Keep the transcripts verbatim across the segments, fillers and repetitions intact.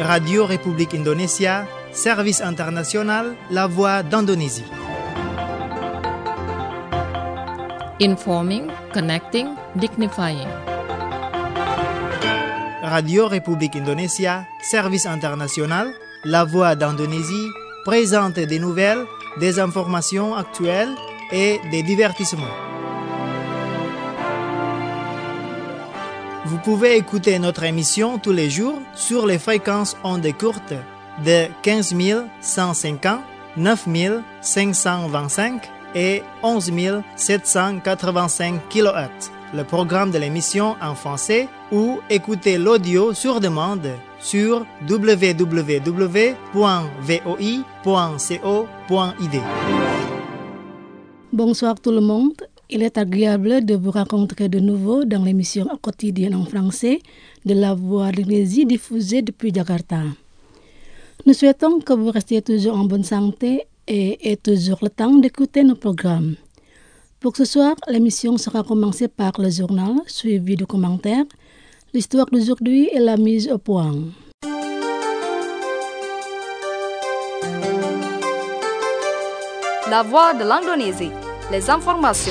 Radio République Indonésia, service international, la voix d'Indonésie. Informing, connecting, dignifying. Radio République Indonésia, service international, la voix d'Indonésie, présente des nouvelles, des informations actuelles et des divertissements. Vous pouvez écouter notre émission tous les jours sur les fréquences ondes courtes de quinze mille cent cinquante, neuf mille cinq cent vingt-cinq et onze mille sept cent quatre-vingt-cinq kilohertz. Le programme de l'émission en français ou écoutez l'audio sur demande sur w w w point v o i point co point i d. Bonsoir tout le monde. Il est agréable de vous rencontrer de nouveau dans l'émission quotidienne en français de La Voix d'Indonésie diffusée depuis Jakarta. Nous souhaitons que vous restiez toujours en bonne santé et ayez toujours le temps d'écouter nos programmes. Pour ce soir, l'émission sera commencée par le journal, suivi de commentaires, l'histoire d'aujourd'hui et la mise au point. La Voix de l'Indonésie. Les informations.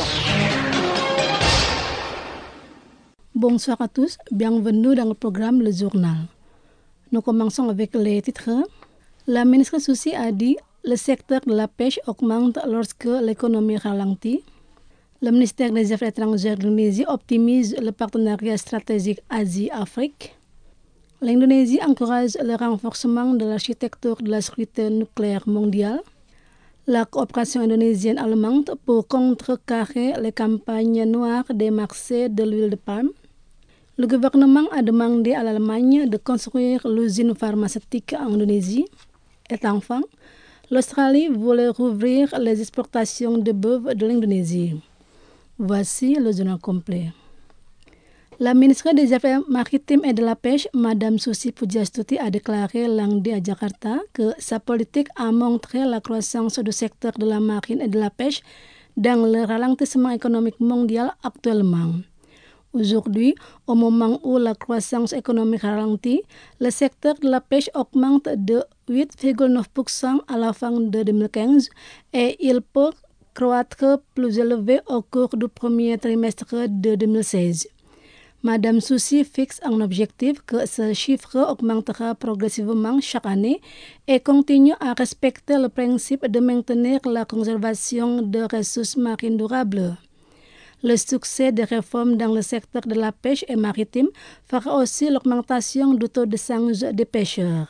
Bonsoir à tous, bienvenue dans le programme Le Journal. Nous commençons avec les titres. La ministre Susi a dit le secteur de la pêche augmente lorsque l'économie ralentit. Le ministère des Affaires étrangères d'Indonésie optimise le partenariat stratégique Asie-Afrique. L'Indonésie encourage le renforcement de l'architecture de la sécurité nucléaire mondiale. La coopération indonésienne-allemande pour contrecarrer les campagnes noires des marchés de l'huile de palme. Le gouvernement a demandé à l'Allemagne de construire l'usine pharmaceutique en Indonésie. Et enfin, l'Australie voulait rouvrir les exportations de bœuf de l'Indonésie. Voici le journal complet. La ministre des Affaires maritimes et de la Pêche, Madame Susi Pujastuti, a déclaré lundi à Jakarta que sa politique a montré la croissance du secteur de la marine et de la pêche dans le ralentissement économique mondial actuellement. Aujourd'hui, au moment où la croissance économique ralentit, le secteur de la pêche augmente de huit virgule neuf pour cent à la fin de deux mille quinze et il peut croître plus élevé au cours du premier trimestre de deux mille seize. Madame Susi fixe un objectif que ce chiffre augmentera progressivement chaque année et continue à respecter le principe de maintenir la conservation de ressources marines durables. Le succès des réformes dans le secteur de la pêche et maritime fera aussi l'augmentation du taux d'échange des pêcheurs.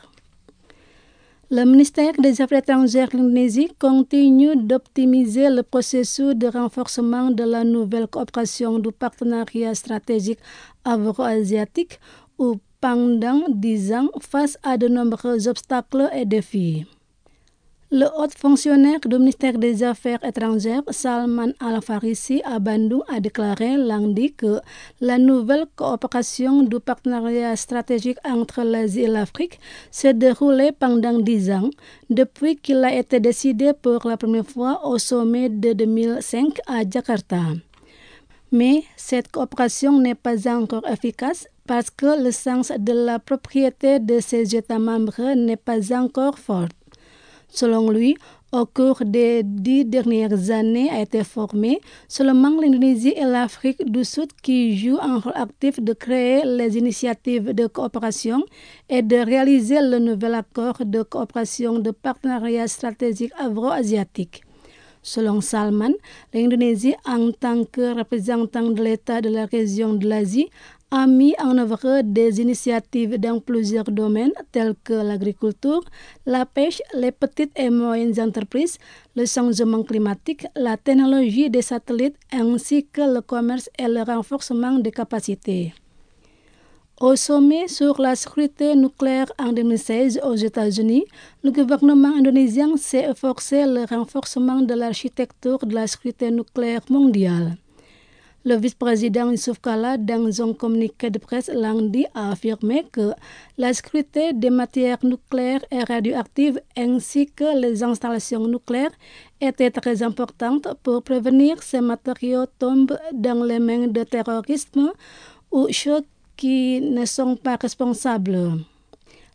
Le ministère des Affaires étrangères de l'Indonésie continue d'optimiser le processus de renforcement de la nouvelle coopération du partenariat stratégique afro-asiatique ou pendant dix ans face à de nombreux obstacles et défis. Le haut fonctionnaire du ministère des Affaires étrangères, Salman Al-Farisi, à Bandung, a déclaré lundi que la nouvelle coopération du partenariat stratégique entre l'Asie et l'Afrique s'est déroulée pendant dix ans, depuis qu'il a été décidé pour la première fois au sommet de deux mille cinq à Jakarta. Mais cette coopération n'est pas encore efficace parce que le sens de la propriété de ses États membres n'est pas encore fort. Selon lui, au cours des dix dernières années a été formé seulement l'Indonésie et l'Afrique du Sud qui jouent un rôle actif de créer les initiatives de coopération et de réaliser le nouvel accord de coopération de partenariat stratégique afro-asiatique. Selon Salman, l'Indonésie, en tant que représentant de l'État de la région de l'Asie, a mis en œuvre des initiatives dans plusieurs domaines tels que l'agriculture, la pêche, les petites et moyennes entreprises, le changement climatique, la technologie des satellites ainsi que le commerce et le renforcement des capacités. Au sommet sur la sécurité nucléaire en deux mille seize aux États-Unis, le gouvernement indonésien s'est efforcé le renforcement de l'architecture de la sécurité nucléaire mondiale. Le vice-président Yusuf Kala, dans un communiqué de presse lundi, a affirmé que la sécurité des matières nucléaires et radioactives ainsi que les installations nucléaires étaient très importantes pour prévenir ces matériaux tombent dans les mains de terroristes ou ceux qui ne sont pas responsables.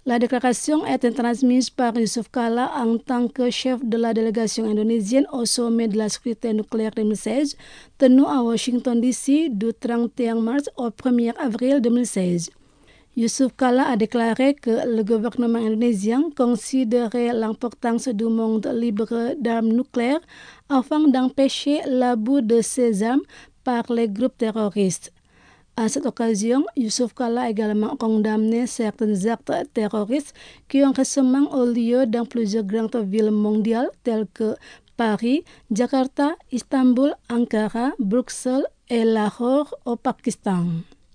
La déclaration est transmise par Yusuf Kala en tant que chef de la délégation indonésienne au sommet de la sécurité nucléaire deux mille seize, tenu à Washington D C du trente et un mars au premier avril deux mille seize. Yusuf Kala a déclaré que le gouvernement indonésien considérait l'importance du monde libre d'armes nucléaires afin d'empêcher l'abus de ces armes par les groupes terroristes. À cette occasion, Yusuf Kala a également condamné certains actes terroristes qui ont récemment eu lieu dans plusieurs grandes villes mondiales telles que Paris, Jakarta, Istanbul, Ankara, Bruxelles et Lahore au Pakistan.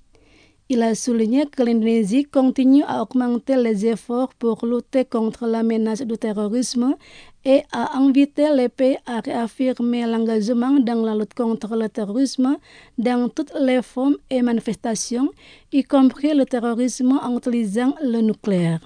Il a souligné que l'Indonésie continue à augmenter les efforts pour lutter contre la menace du terrorisme et a invité les pays à réaffirmer l'engagement dans la lutte contre le terrorisme dans toutes les formes et manifestations, y compris le terrorisme en utilisant le nucléaire.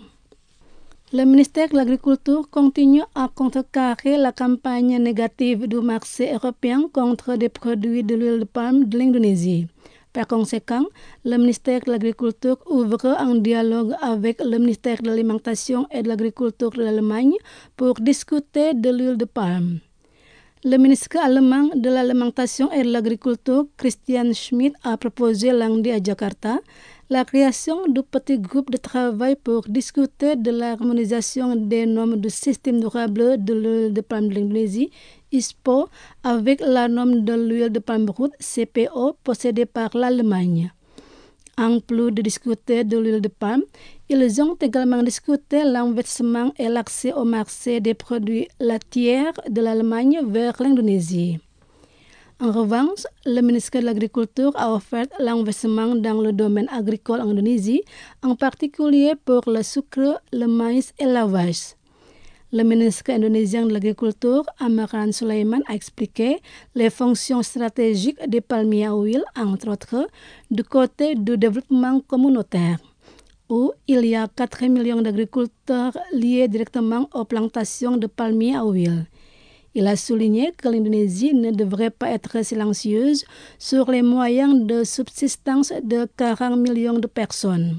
Le ministère de l'Agriculture continue à contrecarrer la campagne négative du marché européen contre des produits de l'huile de palme de l'Indonésie. Par conséquent, le ministère de l'Agriculture ouvre un dialogue avec le ministère de l'Alimentation et de l'Agriculture de l'Allemagne pour discuter de l'huile de palme. Le ministre allemand de l'Alimentation et de l'Agriculture, Christian Schmidt, a proposé lundi à Jakarta la création du petit groupe de travail pour discuter de l'harmonisation des normes du système durable de l'huile de palme de l'Indonésie, I S P O, avec la norme de l'huile de palme brute, C P O, possédée par l'Allemagne. En plus de discuter de l'huile de palme, ils ont également discuté l'investissement et l'accès au marché des produits laitiers de l'Allemagne vers l'Indonésie. En revanche, le ministère de l'Agriculture a offert l'investissement dans le domaine agricole en Indonésie, en particulier pour le sucre, le maïs et la vache. Le ministre indonésien de l'Agriculture, Amran Sulaiman, a expliqué les fonctions stratégiques des palmiers à huile, entre autres, du côté du développement communautaire, où il y a quatre millions d'agriculteurs liés directement aux plantations de palmiers à huile. Il a souligné que l'Indonésie ne devrait pas être silencieuse sur les moyens de subsistance de quarante millions de personnes.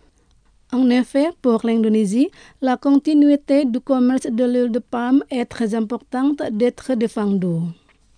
En effet, pour l'Indonésie, la continuité du commerce de l'huile de palme est très importante d'être défendue.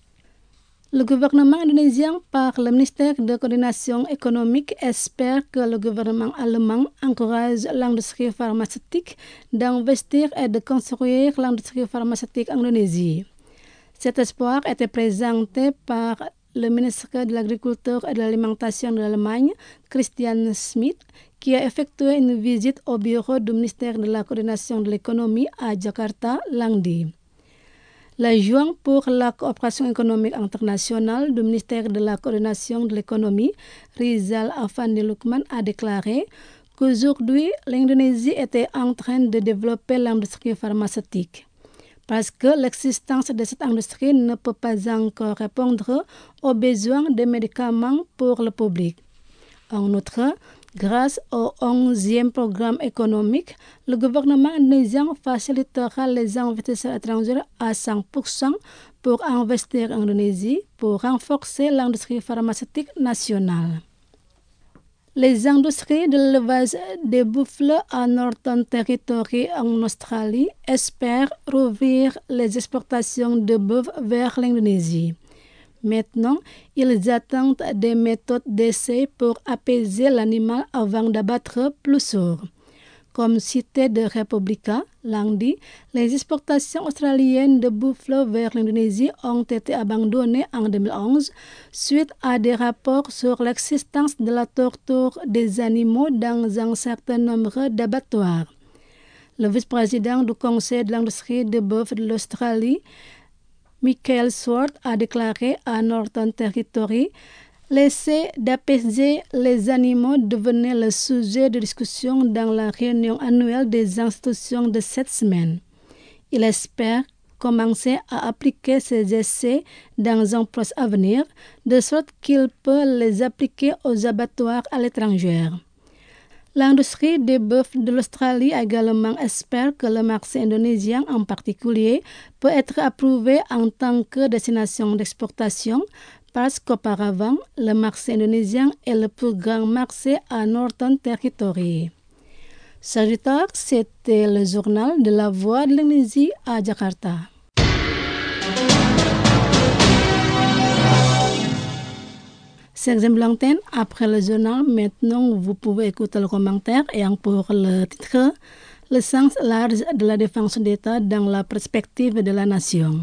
Le gouvernement indonésien, par le ministère de coordination économique, espère que le gouvernement allemand encourage l'industrie pharmaceutique d'investir et de construire l'industrie pharmaceutique en Indonésie. Cet espoir était présenté par le ministre de l'Agriculture et de l'Alimentation de l'Allemagne, Christian Schmidt, qui a effectué une visite au bureau du ministère de la coordination de l'économie à Jakarta lundi. L'adjoint pour la coopération économique internationale du ministère de la coordination de l'économie, Rizal Afandi Lukman, a déclaré qu'aujourd'hui, l'Indonésie était en train de développer l'industrie pharmaceutique, parce que l'existence de cette industrie ne peut pas encore répondre aux besoins des médicaments pour le public. En outre, grâce au onzième programme économique, le gouvernement indonésien facilitera les investisseurs étrangers à cent pour cent pour investir en Indonésie pour renforcer l'industrie pharmaceutique nationale. Les industries de l'élevage des buffles à Northern Territory en Australie espèrent rouvrir les exportations de bœufs vers l'Indonésie. Maintenant, ils attendent des méthodes d'essai pour apaiser l'animal avant d'abattre plus sourd. Comme cité de Republica, lundi, les exportations australiennes de buffles vers l'Indonésie ont été abandonnées en deux mille onze suite à des rapports sur l'existence de la torture des animaux dans un certain nombre d'abattoirs. Le vice-président du Conseil de l'industrie de bœuf de l'Australie, Michael Swart, a déclaré à Northern Territory: l'essai d'apaiser les animaux devenait le sujet de discussion dans la réunion annuelle des institutions de cette semaine. Il espère commencer à appliquer ces essais dans un proche avenir, de sorte qu'il peut les appliquer aux abattoirs à l'étranger. L'industrie des bœufs de l'Australie également espère que le marché indonésien en particulier peut être approuvé en tant que destination d'exportation, parce qu'auparavant, le marché indonésien est le plus grand marché à Northern Territory. Sagittaire, c'était le journal de la Voix de l'Indonésie à Jakarta. Chers amis l'antenne, après le journal, maintenant vous pouvez écouter le commentaire et pour le titre, le sens large de la défense d'État dans la perspective de la nation.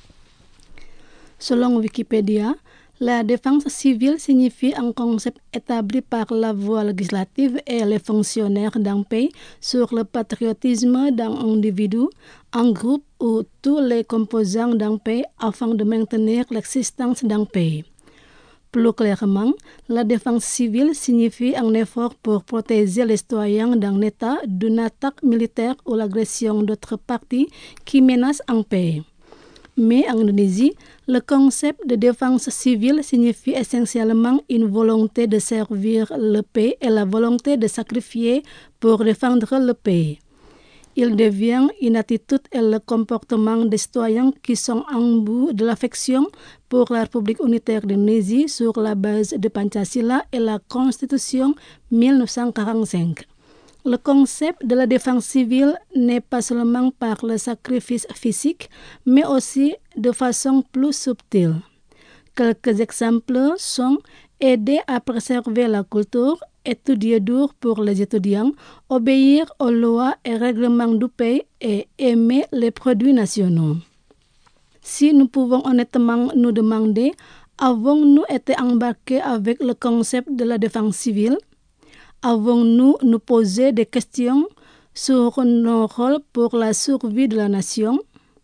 Selon Wikipédia, la défense civile signifie un concept établi par la voie législative et les fonctionnaires d'un pays sur le patriotisme d'un individu, un groupe ou tous les composants d'un pays afin de maintenir l'existence d'un pays. Plus clairement, la défense civile signifie un effort pour protéger les citoyens d'un État d'une attaque militaire ou l'agression d'autres parties qui menacent un pays. Mais en Indonésie, le concept de défense civile signifie essentiellement une volonté de servir le pays et la volonté de sacrifier pour défendre le pays. Il devient une attitude et le comportement des citoyens qui sont imbus de l'affection pour la République unitaire d'Indonésie sur la base de Pancasila et la Constitution mille neuf cent quarante-cinq. Le concept de la défense civile n'est pas seulement par le sacrifice physique, mais aussi de façon plus subtile. Quelques exemples sont aider à préserver la culture, étudier dur pour les étudiants, obéir aux lois et règlements du pays et aimer les produits nationaux. Si nous pouvons honnêtement nous demander, avons-nous été embarqués avec le concept de la défense civile? Avons-nous nous posé des questions sur nos rôles pour la survie de la nation?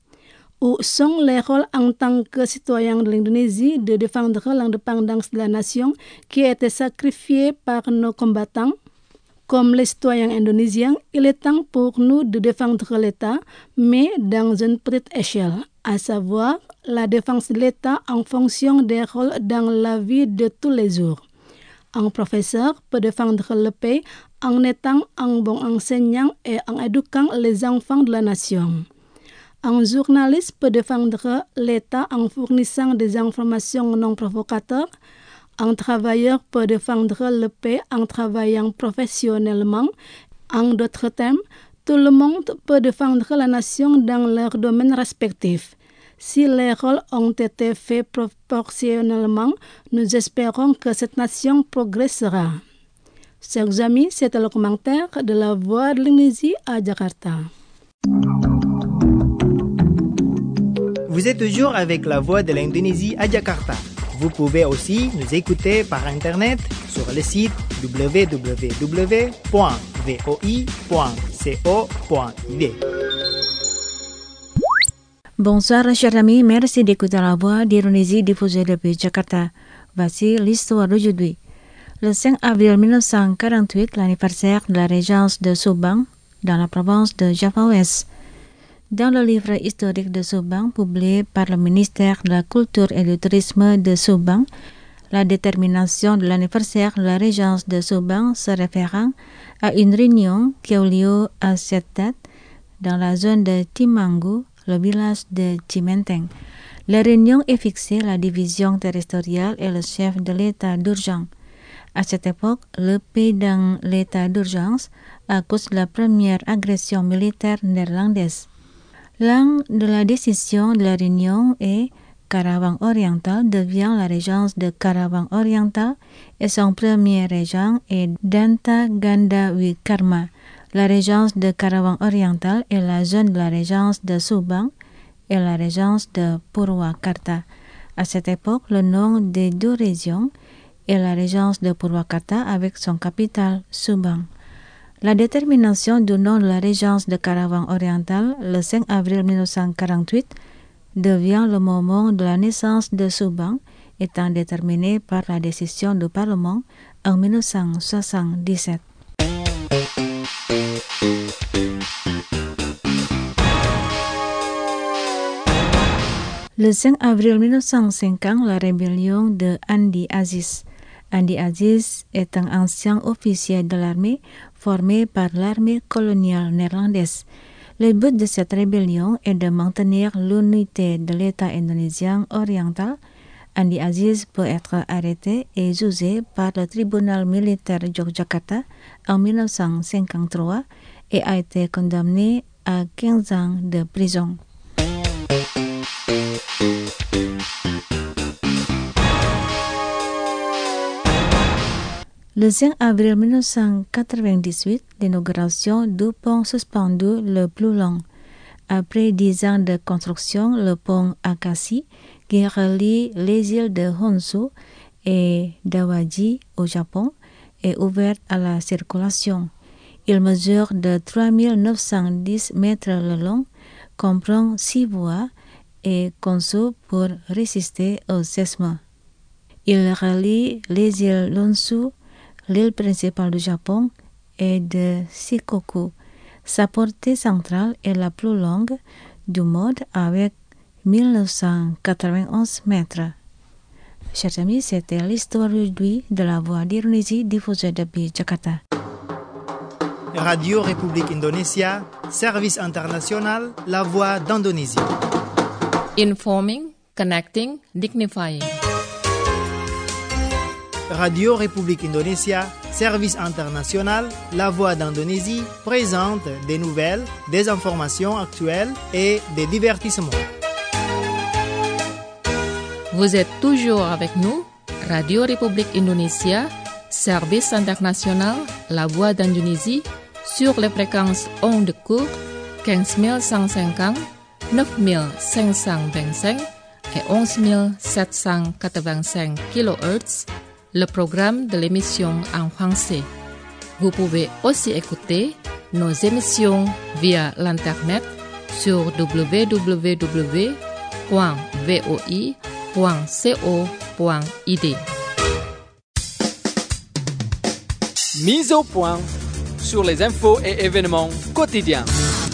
Où sont les rôles en tant que citoyens de l'Indonésie de défendre l'indépendance de la nation qui a été sacrifiée par nos combattants? Comme les citoyens indonésiens, il est temps pour nous de défendre l'État, mais dans une petite échelle, à savoir la défense de l'État en fonction des rôles dans la vie de tous les jours. Un professeur peut défendre le pays en étant un bon enseignant et en éduquant les enfants de la nation. Un journaliste peut défendre l'État en fournissant des informations non provocateurs. Un travailleur peut défendre le pays en travaillant professionnellement. En d'autres termes, tout le monde peut défendre la nation dans leur domaine respectif. Si les rôles ont été faits proportionnellement, nous espérons que cette nation progressera. Chers amis, c'était le commentaire de la Voix de l'Indonésie à Jakarta. Vous êtes toujours avec la Voix de l'Indonésie à Jakarta. Vous pouvez aussi nous écouter par Internet sur le site w w w point v o i point co point i d. Bonsoir chers amis, merci d'écouter la Voix d'Indonésie diffusée depuis Jakarta. Voici l'histoire d'aujourd'hui. Le cinq avril mille neuf cent quarante-huit, l'anniversaire de la régence de Subang dans la province de Java Ouest. Dans le livre historique de Subang publié par le ministère de la Culture et du Tourisme de Subang, la détermination de l'anniversaire de la régence de Subang se référant à une réunion qui a eu lieu à cette date dans la zone de Timanggu, le village de Cimenteng. La réunion est fixée la division territoriale et le chef de l'état d'urgence. À cette époque, le pays dans l'état d'urgence à cause de la première agression militaire néerlandaise. L'un de la décision de la réunion est Karawang Oriental devient la régence de Karawang Oriental et son premier régent est Danta Ganda Wikarma. La régence de Karawang Oriental est la zone de la régence de Subang et la régence de Purwakarta. À cette époque, le nom des deux régions est la régence de Purwakarta avec son capitale Subang. La détermination du nom de la régence de Karawang Oriental le cinq avril mille neuf cent quarante-huit devient le moment de la naissance de Subang, étant déterminé par la décision du Parlement en mille neuf cent soixante-dix-sept. Le cinq avril mille neuf cent cinquante, la rébellion de Andi Aziz. Andi Aziz est un ancien officier de l'armée formé par l'armée coloniale néerlandaise. Le but de cette rébellion est de maintenir l'unité de l'État indonésien oriental Andi Aziz peut être arrêté et jugé par le tribunal militaire de Yogyakarta en mille neuf cent cinquante-trois et a été condamné à quinze ans de prison. Le cinq avril mille neuf cent quatre-vingt-dix-huit, l'inauguration du pont suspendu le plus long. Après dix ans de construction, le pont Akashi, qui relie les îles de Honshu et d'Awaji au Japon, est ouvert à la circulation. Il mesure de trois mille neuf cent dix mètres le long, comprend six voies et conçu pour résister au séisme. Il relie les îles Honshu, l'île principale du Japon, et de Shikoku. Sa portée centrale est la plus longue du monde avec mille neuf cent quatre-vingt-onze mètres. Chers amis, c'était l'histoire d'aujourd'hui de la Voix d'Indonésie diffusée depuis Jakarta. Radio République Indonésia, service international, la Voix d'Indonésie. Informing, connecting, dignifying. Radio République Indonésia, service international, la Voix d'Indonésie, présente des nouvelles, des informations actuelles et des divertissements. Vous êtes toujours avec nous, Radio République Indonésia, service international, la Voix d'Indonésie, sur les fréquences ondes courtes quinze mille cent cinquante, neuf mille cinq cent vingt-cinq et onze mille sept cent quatre-vingt-cinq kilohertz, le programme de l'émission en français. Vous pouvez aussi écouter nos émissions via l'internet sur w w w point voi point co point i d. Mise au point sur les infos et événements quotidiens.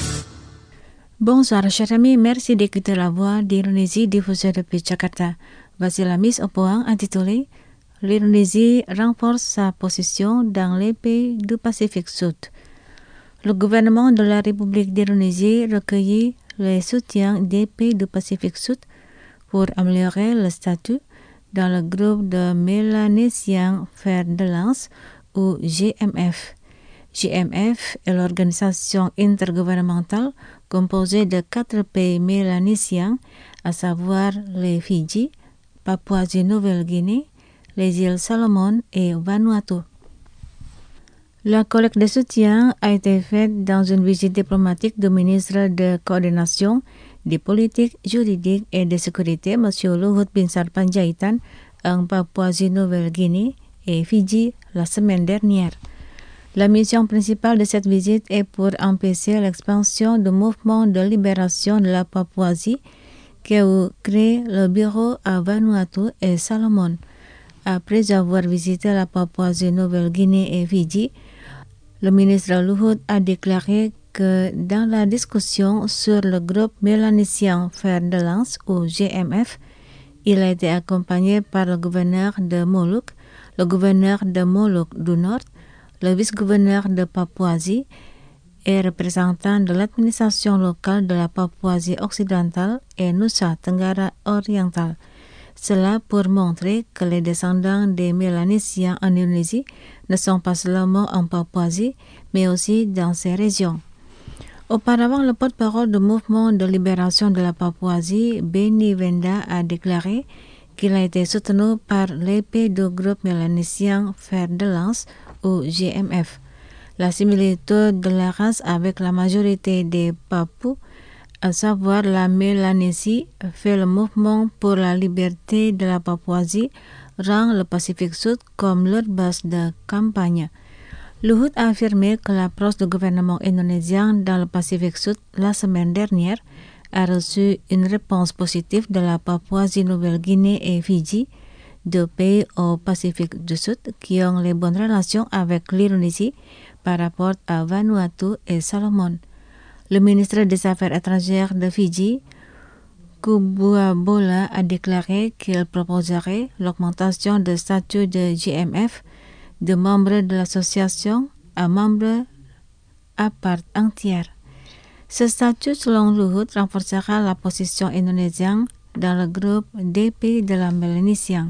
Bonsoir chers amis, merci d'écouter la Voix d'Indonésie diffusée depuis Jakarta. Voici la mise au point intitulée L'Indonésie renforce sa position dans les pays du Pacifique Sud. Le gouvernement de la République d'Indonésie recueillit le soutien des pays du Pacifique Sud pour améliorer le statut dans le groupe de Mélanésiens Fer de Lance ou G M F. G M F est l'organisation intergouvernementale composée de quatre pays mélanésiens, à savoir les Fidji, Papouasie-Nouvelle-Guinée, les îles Salomon et Vanuatu. La collecte de soutien a été faite dans une visite diplomatique du ministre de Coordination des politiques juridiques et de sécurité, M. Luhut Binsar Panjaitan, en Papouasie-Nouvelle-Guinée et Fidji la semaine dernière. La mission principale de cette visite est pour empêcher l'expansion du mouvement de libération de la Papouasie qui a créé le bureau à Vanuatu et Salomon. Après avoir visité la Papouasie-Nouvelle-Guinée et Fidji, le ministre Luhut a déclaré que dans la discussion sur le groupe mélanésien Fer de Lance ou G M F, il a été accompagné par le gouverneur de Moluques, le gouverneur de Moluques du Nord, le vice-gouverneur de Papouasie et représentant de l'administration locale de la Papouasie occidentale et Nusa Tenggara orientale. Cela pour montrer que les descendants des Mélanésiens en Indonésie ne sont pas seulement en Papouasie, mais aussi dans ces régions. Auparavant, le porte-parole du mouvement de libération de la Papouasie, Benny Wenda, a déclaré qu'il a été soutenu par les pays du groupe mélanésien Fer de Lance ou G M F. La similitude de la race avec la majorité des Papous, à savoir la Mélanésie, fait le mouvement pour la liberté de la Papouasie, rend le Pacifique Sud comme leur base de campagne. Luhut a affirmé que l'approche du gouvernement indonésien dans le Pacifique Sud la semaine dernière a reçu une réponse positive de la Papouasie-Nouvelle-Guinée et Fidji, deux pays au Pacifique du Sud qui ont les bonnes relations avec l'Indonésie par rapport à Vanuatu et Salomon. Le ministre des Affaires étrangères de Fidji, Kubuabola, a déclaré qu'il proposerait l'augmentation du statut de G M F de membre de l'association à membre à part entière. Ce statut, selon Luhut, renforcera la position indonésienne dans le groupe des pays de la Mélanésie.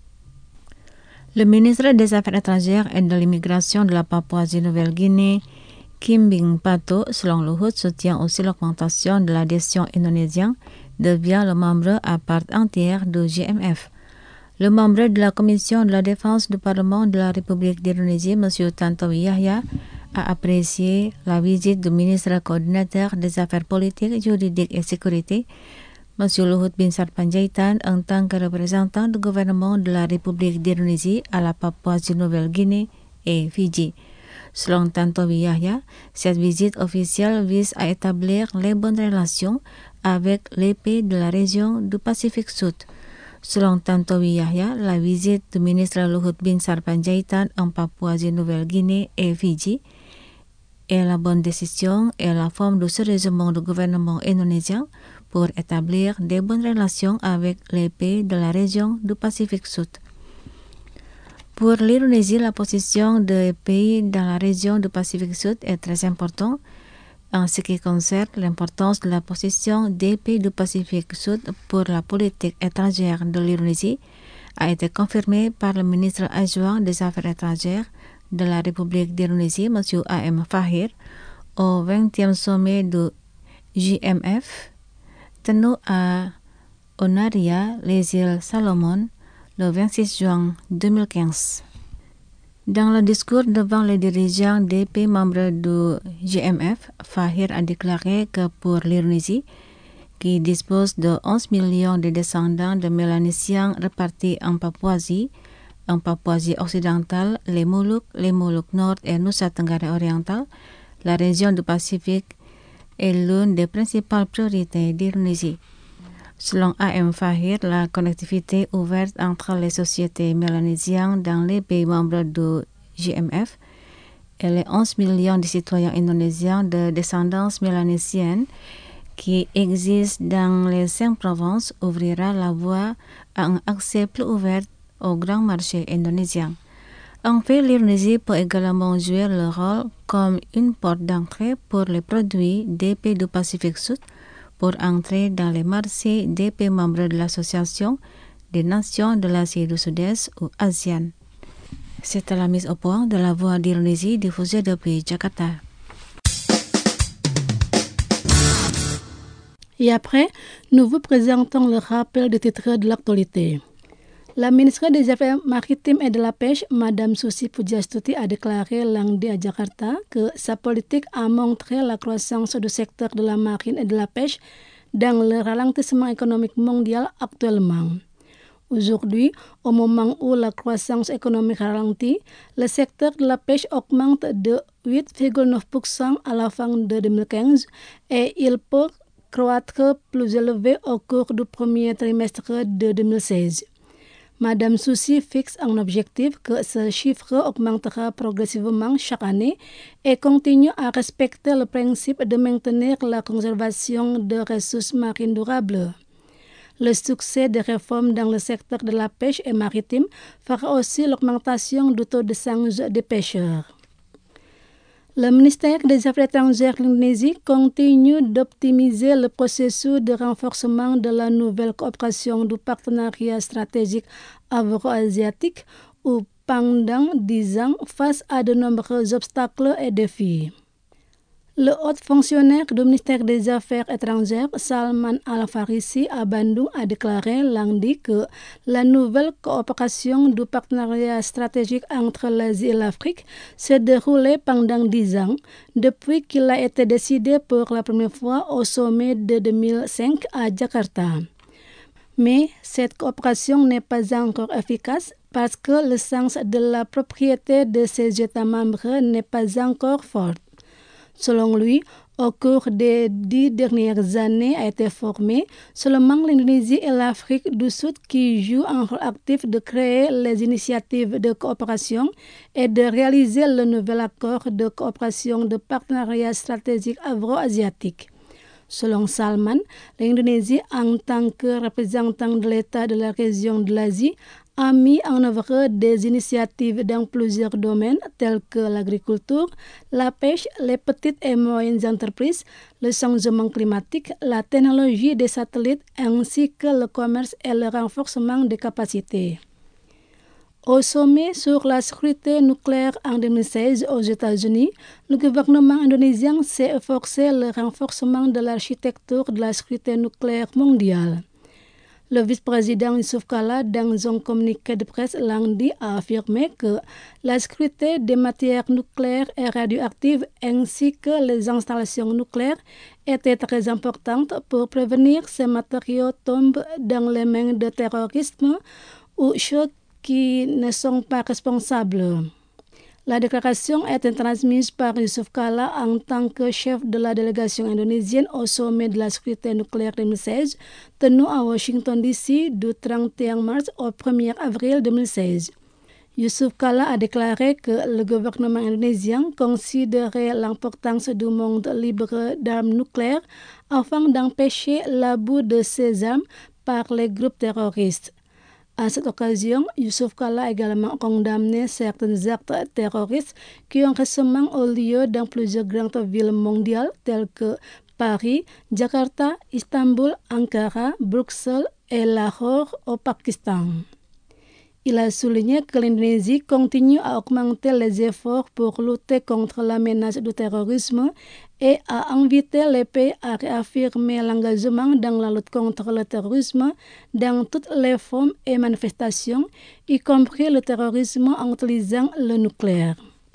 Le ministre des Affaires étrangères et de l'immigration de la Papouasie-Nouvelle-Guinée, Kim Bing Pato, selon Luhut, soutient aussi l'augmentation de l'adhésion indonésienne, devient le membre à part entière du G M F. Le membre de la Commission de la Défense du Parlement de la République d'Indonésie, M. Tantowi Yahya, a apprécié la visite du ministre coordinateur des Affaires politiques, juridiques et sécurité, M. Luhut Binsar Panjaitan, en tant que représentant du gouvernement de la République d'Indonésie à la Papouasie-Nouvelle-Guinée et Fidji. Selon Tantowi Yahya, cette visite officielle vise à établir les bonnes relations avec les pays de la région du Pacifique Sud. Selon Tantowi Yahya, la visite du ministre Luhut Binsar Panjaitan en Papouasie-Nouvelle-Guinée et Fidji est la bonne décision et la forme de sérieusement du gouvernement indonésien pour établir des bonnes relations avec les pays de la région du Pacifique Sud. Pour l'Indonésie, la position des pays dans la région du Pacifique Sud est très importante. En ce qui concerne l'importance de la position des pays du Pacifique Sud pour la politique étrangère de l'Indonésie a été confirmée par le ministre adjoint des Affaires étrangères de la République d'Indonésie, M. A M Fahir, au vingtième sommet du G M F, tenu à Onaria, les îles Salomon, le vingt-six juin deux mille quinze. Dans le discours devant les dirigeants des pays membres du G M F, Fahir a déclaré que pour l'Indonésie, qui dispose de onze millions de descendants de Mélanésiens répartis en Papouasie, en Papouasie occidentale, les Moluques, les Moluques Nord et Nusa Tenggara oriental, la région du Pacifique est l'une des principales priorités d'Indonésie. Selon A M Fahir, la connectivité ouverte entre les sociétés mélanésiennes dans les pays membres du G M F et les onze millions de citoyens indonésiens de descendance mélanésienne qui existent dans les cinq provinces ouvrira la voie à un accès plus ouvert au grand marché indonésien. En fait, l'Indonésie peut également jouer le rôle comme une porte d'entrée pour les produits des pays du Pacifique Sud pour entrer dans les marchés des pays membres de l'Association des Nations de l'Asie du Sud-Est ou ASEAN. C'était la mise au point de la Voix d'Indonésie diffusée depuis Jakarta. Et après, nous vous présentons le rappel des titres de l'actualité. La ministre des Affaires maritimes et de la Pêche, Mme Susi Pujastuti, a déclaré lundi à Jakarta que sa politique a montré la croissance du secteur de la marine et de la pêche dans le ralentissement économique mondial actuellement. Aujourd'hui, au moment où la croissance économique ralentit, le secteur de la pêche augmente de huit virgule neuf pour cent à la fin de deux mille quinze et il peut croître plus élevé au cours du premier trimestre de deux mille seize. Madame Susi fixe un objectif que ce chiffre augmentera progressivement chaque année et continue à respecter le principe de maintenir la conservation de ressources marines durables. Le succès des réformes dans le secteur de la pêche et maritime fera aussi l'augmentation du taux d'échange des pêcheurs. Le ministère des Affaires étrangères de l'Indonésie continue d'optimiser le processus de renforcement de la nouvelle coopération du partenariat stratégique afro-asiatique ou pendant dix ans face à de nombreux obstacles et défis. Le haut fonctionnaire du ministère des Affaires étrangères, Salman Al-Farisi, à Bandung, a déclaré lundi que la nouvelle coopération du partenariat stratégique entre l'Asie et l'Afrique s'est déroulée pendant dix ans, depuis qu'il a été décidé pour la première fois au sommet de deux mille cinq à Jakarta. Mais cette coopération n'est pas encore efficace parce que le sens de la propriété de ses États membres n'est pas encore fort. Selon lui, au cours des dix dernières années a été formé seulement l'Indonésie et l'Afrique du Sud qui jouent un rôle actif de créer les initiatives de coopération et de réaliser le nouvel accord de coopération de partenariat stratégique afro-asiatique. Selon Salman, l'Indonésie, en tant que représentant de l'État de la région de l'Asie, a mis en œuvre des initiatives dans plusieurs domaines tels que l'agriculture, la pêche, les petites et moyennes entreprises, le changement climatique, la technologie des satellites ainsi que le commerce et le renforcement des capacités. Au sommet sur la sécurité nucléaire en deux mille seize aux États-Unis, le gouvernement indonésien s'est efforcé le renforcement de l'architecture de la sécurité nucléaire mondiale. Le vice-président Yusuf Kala, dans un communiqué de presse lundi, a affirmé que la sécurité des matières nucléaires et radioactives ainsi que les installations nucléaires était très importante pour prévenir ces matériaux tombent dans les mains de terroristes ou ceux qui ne sont pas responsables. La déclaration a été transmise par Yusuf Kala en tant que chef de la délégation indonésienne au sommet de la sécurité nucléaire deux mille seize, tenu à Washington D C du trente et un mars au premier avril deux mille seize. Yusuf Kala a déclaré que le gouvernement indonésien considérait l'importance du monde libre d'armes nucléaires afin d'empêcher l'abus de ces armes par les groupes terroristes. À cette occasion, Yusuf Kala a également condamné certains actes terroristes qui ont récemment eu lieu dans plusieurs grandes villes mondiales telles que Paris, Jakarta, Istanbul, Ankara, Bruxelles et Lahore au Pakistan. Il a souligné que l'Indonésie continue à augmenter les efforts pour lutter contre la menace du terrorisme et a invité les pays à réaffirmer l'engagement dans la lutte contre le terrorisme dans toutes les formes et manifestations, y compris le terrorisme en utilisant le nucléaire.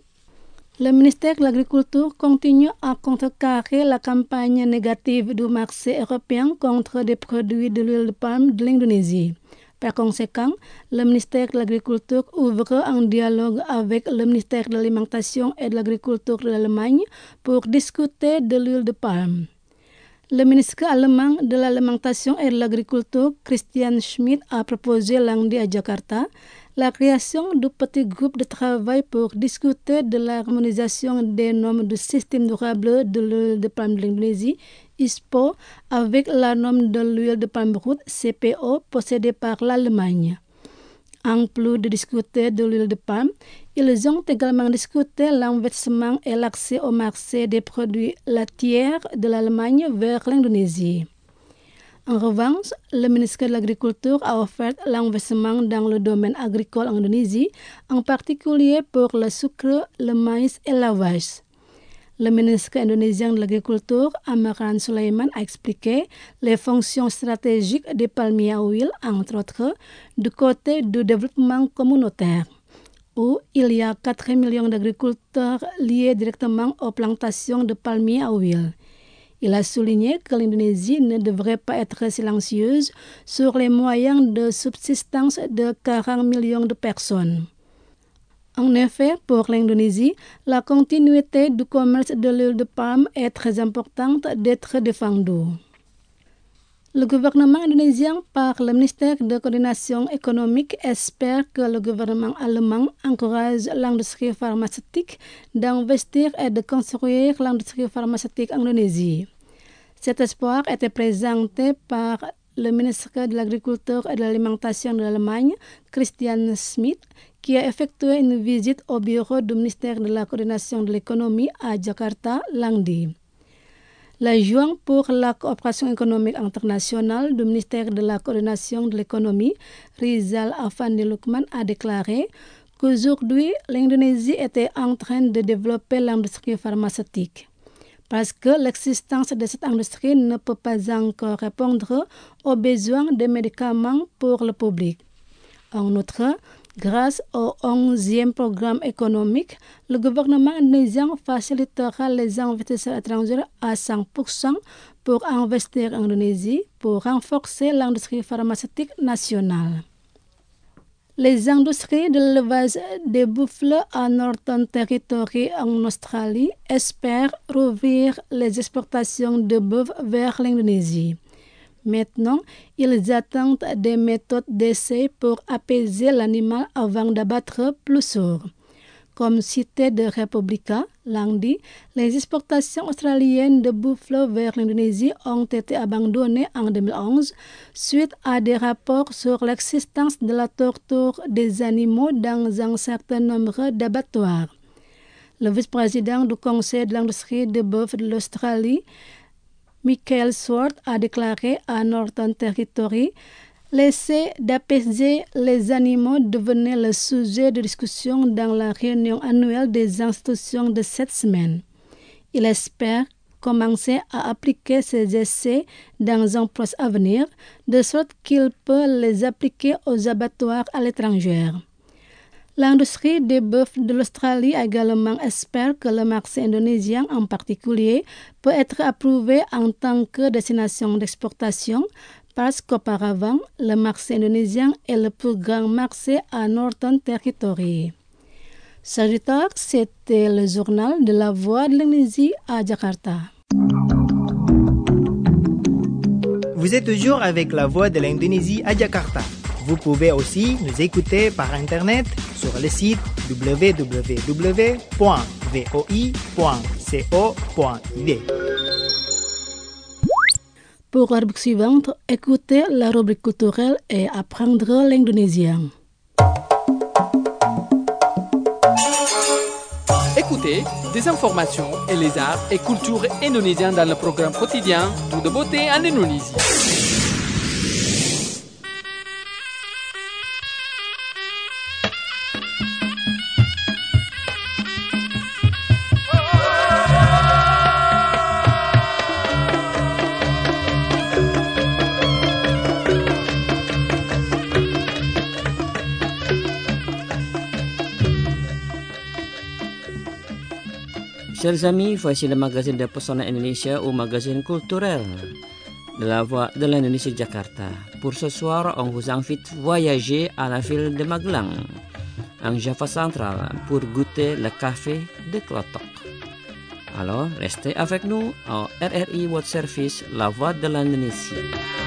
Le ministère de l'Agriculture continue à contrecarrer la campagne négative du marché européen contre des produits de l'huile de palme de l'Indonésie. Par conséquent, le ministère de l'Agriculture ouvre un dialogue avec le ministère de l'Alimentation et de l'Agriculture de l'Allemagne pour discuter de l'huile de palme. Le ministre allemand de l'Alimentation et de l'Agriculture, Christian Schmidt, a proposé lundi à Jakarta la création du petit groupe de travail pour discuter de l'harmonisation des normes du système durable de l'huile de palme de l'Indonésie, I S P O, avec la norme de l'huile de palme brute, C P O, possédée par l'Allemagne. En plus de discuter de l'huile de palme, ils ont également discuté l'investissement et l'accès au marché des produits laitiers de l'Allemagne vers l'Indonésie. En revanche, le ministère de l'Agriculture a offert l'investissement dans le domaine agricole en Indonésie, en particulier pour le sucre, le maïs et la vache. Le ministre indonésien de l'Agriculture, Amran Sulaiman, a expliqué les fonctions stratégiques des palmiers à huile, entre autres, du côté du développement communautaire, où il y a quatre millions d'agriculteurs liés directement aux plantations de palmiers à huile. Il a souligné que l'Indonésie ne devrait pas être silencieuse sur les moyens de subsistance de quarante millions de personnes. En effet, pour l'Indonésie, la continuité du commerce de l'huile de palme est très importante d'être défendue. Le gouvernement indonésien, par le ministère de coordination économique, espère que le gouvernement allemand encourage l'industrie pharmaceutique d'investir et de construire l'industrie pharmaceutique en Indonésie. Cet espoir était présenté par le ministre de l'Agriculture et de l'Alimentation de l'Allemagne, Christian Schmidt, qui a effectué une visite au bureau du ministère de la coordination de l'économie à Jakarta lundi. L'adjoint pour la coopération économique internationale du ministère de la coordination de l'économie, Rizal Afandi Lukman, a déclaré qu'aujourd'hui, l'Indonésie était en train de développer l'industrie pharmaceutique. Parce que l'existence de cette industrie ne peut pas encore répondre aux besoins de médicaments pour le public. En outre, grâce au onzième programme économique, le gouvernement indonésien facilitera les investisseurs étrangers à cent pour cent pour investir en Indonésie pour renforcer l'industrie pharmaceutique nationale. Les industries de l'élevage des buffles à Northern Territory en Australie espèrent rouvrir les exportations de bœufs vers l'Indonésie. Maintenant, ils attendent des méthodes d'essai pour apaiser l'animal avant d'abattre plus sourd. Comme cité de Republica, Lundi, les exportations australiennes de buffle vers l'Indonésie ont été abandonnées en deux mille onze suite à des rapports sur l'existence de la torture des animaux dans un certain nombre d'abattoirs. Le vice-président du Conseil de l'industrie de bœuf de l'Australie, Michael Swart, a déclaré à Northern Territory: l'essai d'apaiser les animaux devenait le sujet de discussion dans la réunion annuelle des institutions de cette semaine. Il espère commencer à appliquer ces essais dans un proche avenir, de sorte qu'il peut les appliquer aux abattoirs à l'étranger. L'industrie des bœufs de l'Australie également espère que le marché indonésien en particulier peut être approuvé en tant que destination d'exportation, parce qu'auparavant, le marché indonésien est le plus grand marché à Northern Territory. Sagittaire, c'était le journal de la Voix de l'Indonésie à Jakarta. Vous êtes toujours avec la Voix de l'Indonésie à Jakarta. Vous pouvez aussi nous écouter par Internet sur le site w w w point v o i point co point i d. Pour la rubrique suivante, écoutez la rubrique culturelle et apprendre l'indonésien. Écoutez des informations et les arts et cultures indonésiens dans le programme quotidien Tout de beauté en Indonésie. Chers amis, voici le magazine de Pesona Indonesia ou magazine culturel de la Voix de l'Indonésie Jakarta. Pour ce soir, on vous invite à voyager à la ville de Magelang, en Java central, pour goûter le café de Klotok. Alors, restez avec nous au R R I World Service, la Voix de l'Indonésie.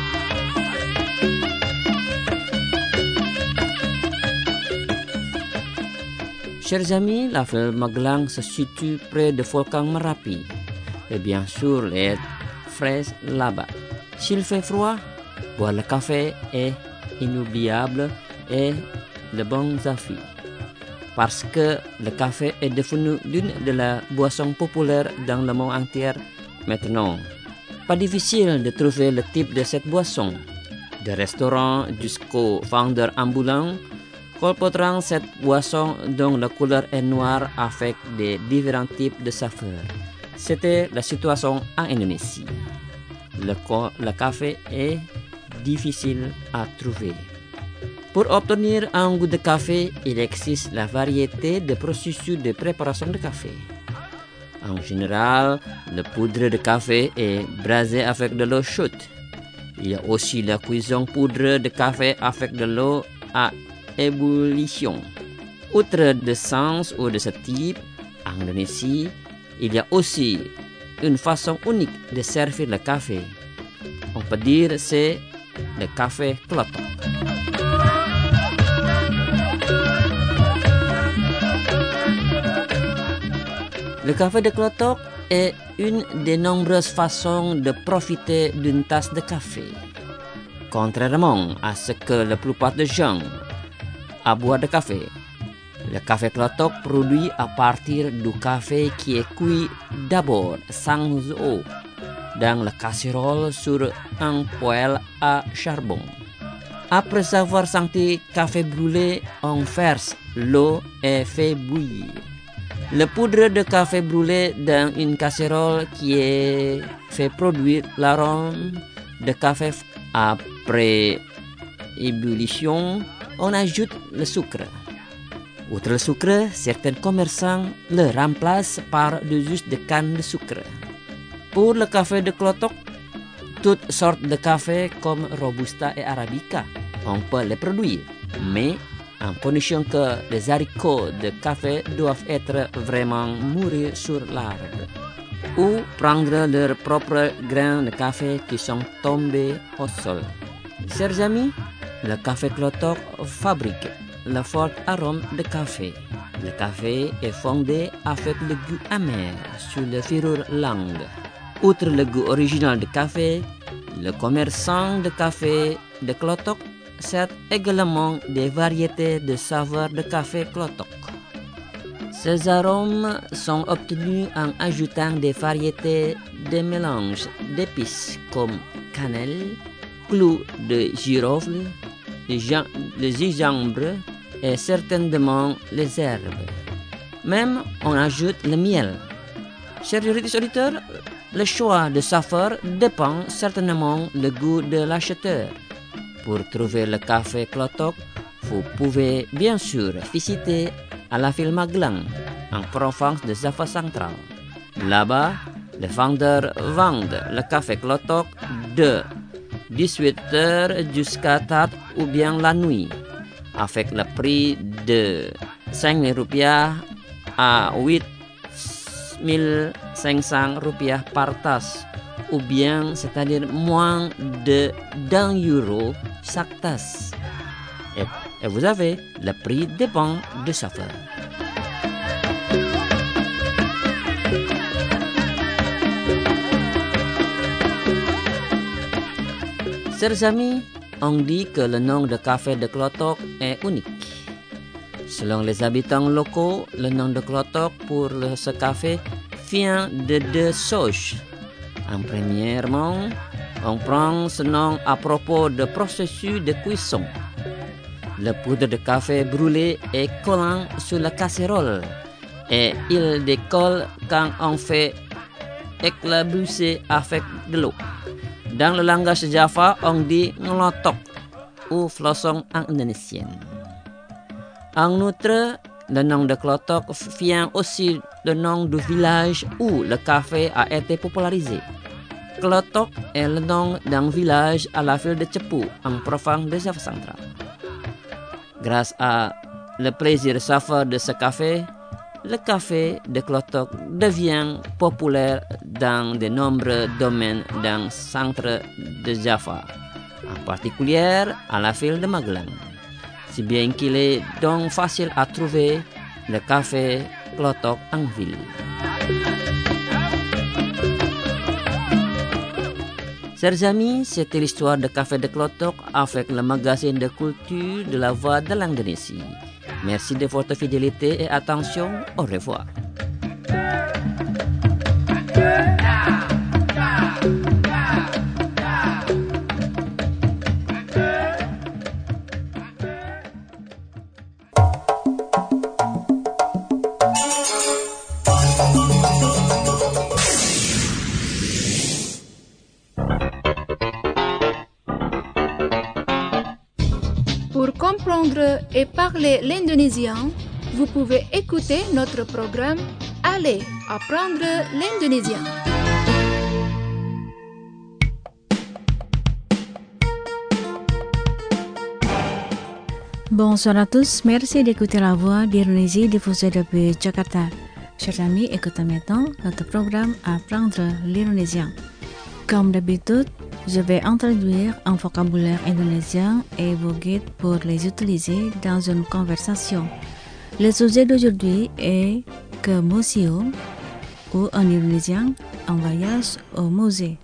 Chers amis, la ville Magelang se situe près du volcan Merapi et bien sûr les fraises là-bas. S'il fait froid, boire le café est inoubliable et le bon zafi. Parce que le café est devenu l'une de la boissons populaires dans le monde entier maintenant. Pas difficile de trouver le type de cette boisson. Des restaurants jusqu'aux vendeurs ambulants colportant cette boisson dont la couleur est noire avec des différents types de saveurs. C'était la situation en Indonésie. Le, co- le café est difficile à trouver. Pour obtenir un goût de café, il existe la variété de processus de préparation de café. En général, le poudre de café est brassé avec de l'eau chaude. Il y a aussi la cuisson poudre de café avec de l'eau à ébullition. Outre de sens ou de ce type, en Indonésie, il y a aussi une façon unique de servir le café. On peut dire que c'est le café Klotok. Le café de Klotok est une des nombreuses façons de profiter d'une tasse de café. Contrairement à ce que la plupart des gens à boire de café, le café Klotok produit à partir du café qui est cuit d'abord sans eau dans la casserole sur un poêle à charbon. Après avoir senti café brûlé, on verse l'eau et fait bouillir. Le poudre de café brûlé dans une casserole qui est fait produire l'arôme de café. Après ébullition, on ajoute le sucre. Outre le sucre, certains commerçants le remplacent par du jus de canne de sucre. Pour le café de Klotok, toutes sortes de café comme Robusta et Arabica, on peut les produire, mais en condition que les haricots de café doivent être vraiment mûrs sur l'arbre, ou prendre leurs propres grains de café qui sont tombés au sol. Chers amis, le café Klotok fabrique le fort arôme de café. Le café est fondé avec le goût amer sur le fourrure langue. Outre le goût original du café, le commerçant de café de Klotok sert également des variétés de saveurs de café Klotok. Ces arômes sont obtenus en ajoutant des variétés de mélanges d'épices comme cannelle, clous de girofle, le gingembre et certainement les herbes. Même on ajoute le miel. Chers auditeurs, le choix de saveur dépend certainement du goût de l'acheteur. Pour trouver le café Klotok, vous pouvez bien sûr visiter à la ville Magelang, en province de Java centrale. Là-bas, les vendeurs vendent le café Klotok de dix-huit heures jusqu'à tard ou bien la nuit, avec le prix de cinq mille rupiah à huit mille cinq cents rupiah par tasse, ou bien c'est-à-dire moins de d'un euro chaque tasse. Et, et vous avez le prix dépend de saveur. Chers amis, on dit que le nom de café de Klotok est unique. Selon les habitants locaux, le nom de Klotok pour le, ce café vient de deux choses. En premièrement, on prend ce nom à propos du processus de cuisson. Le poudre de café brûlé est collant sur la casserole et il décolle quand on fait éclabousser avec de l'eau. Dans le langage Java, on dit ngelotok ou flosong en indonésien. En outre, le nom de Klotok vient aussi du nom du village où le café a été popularisé. Klotok est le nom d'un village à la ville de Cepu, en province de Java centrale. Grâce à le plaisir saveur de ce café, le café de Klotok devient populaire dans de nombreux domaines dans le centre de Java, en particulier à la ville de Magelang. Si bien qu'il est donc facile à trouver le café Klotok en ville. Chers amis, c'était l'histoire de Café de Klotok avec le magazine de culture de la Voix de l'Indonésie. Merci de votre fidélité et attention. Au revoir. Pour comprendre et parler l'indonésien, vous pouvez écouter notre programme Allez apprendre l'indonésien. Bonsoir à tous, merci d'écouter la voix d'Indonésie diffusée depuis Jakarta. Chers amis, écoutez maintenant notre programme Apprendre l'indonésien. Comme d'habitude, je vais introduire un vocabulaire indonésien et vous guide pour les utiliser dans une conversation. Le sujet d'aujourd'hui est que museum ou en indonésien, un voyage au musée.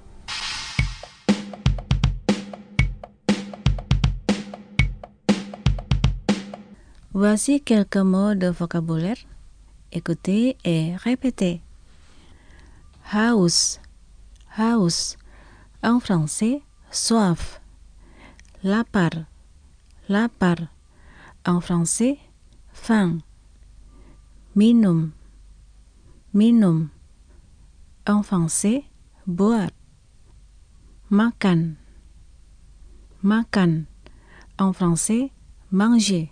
Voici quelques mots de vocabulaire. Écoutez et répétez. Haus, haus. En français, soif. Lapar, lapar. En français, faim. Minum, minum. En français, boire. Makan, makan. En français, manger.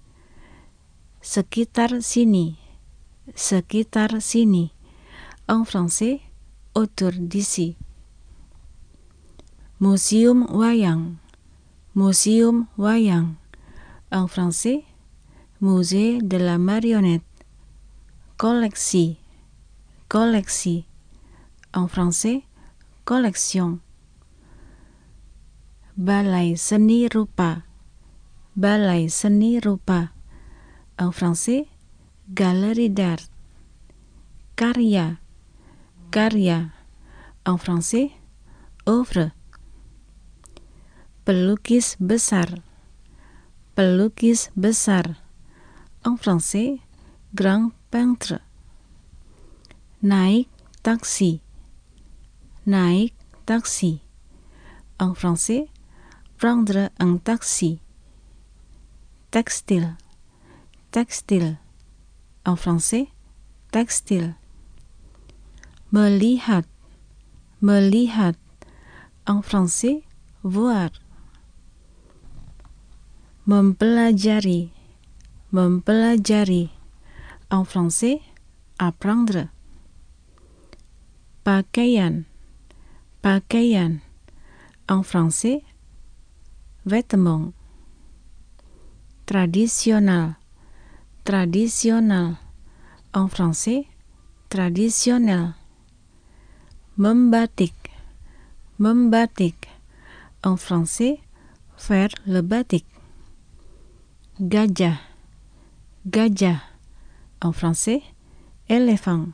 Sekitar sini, sekitar sini. En français, autour d'ici. Museum wayang, museum wayang. En français, musée de la marionnette. Collection, collection. En français, collection. Balai seni rupa, balai seni rupa. En français, galerie d'art. Karya, karya. En français, œuvre. Pelukis besar, pelukis besar. En français, grand peintre. Naik taksi, naik taksi. En français, prendre un taxi. Textile, textile. En français, textile. Melihat, melihat. En français, voir. Mempelajari, mempelajari. En français, apprendre. Pakaian, pakaian. En français, vêtements. Traditionnel, traditionnel. En français, traditionnel. Membatik, membatik. En français, faire le batik. Gajah, gajah. En français, éléphant.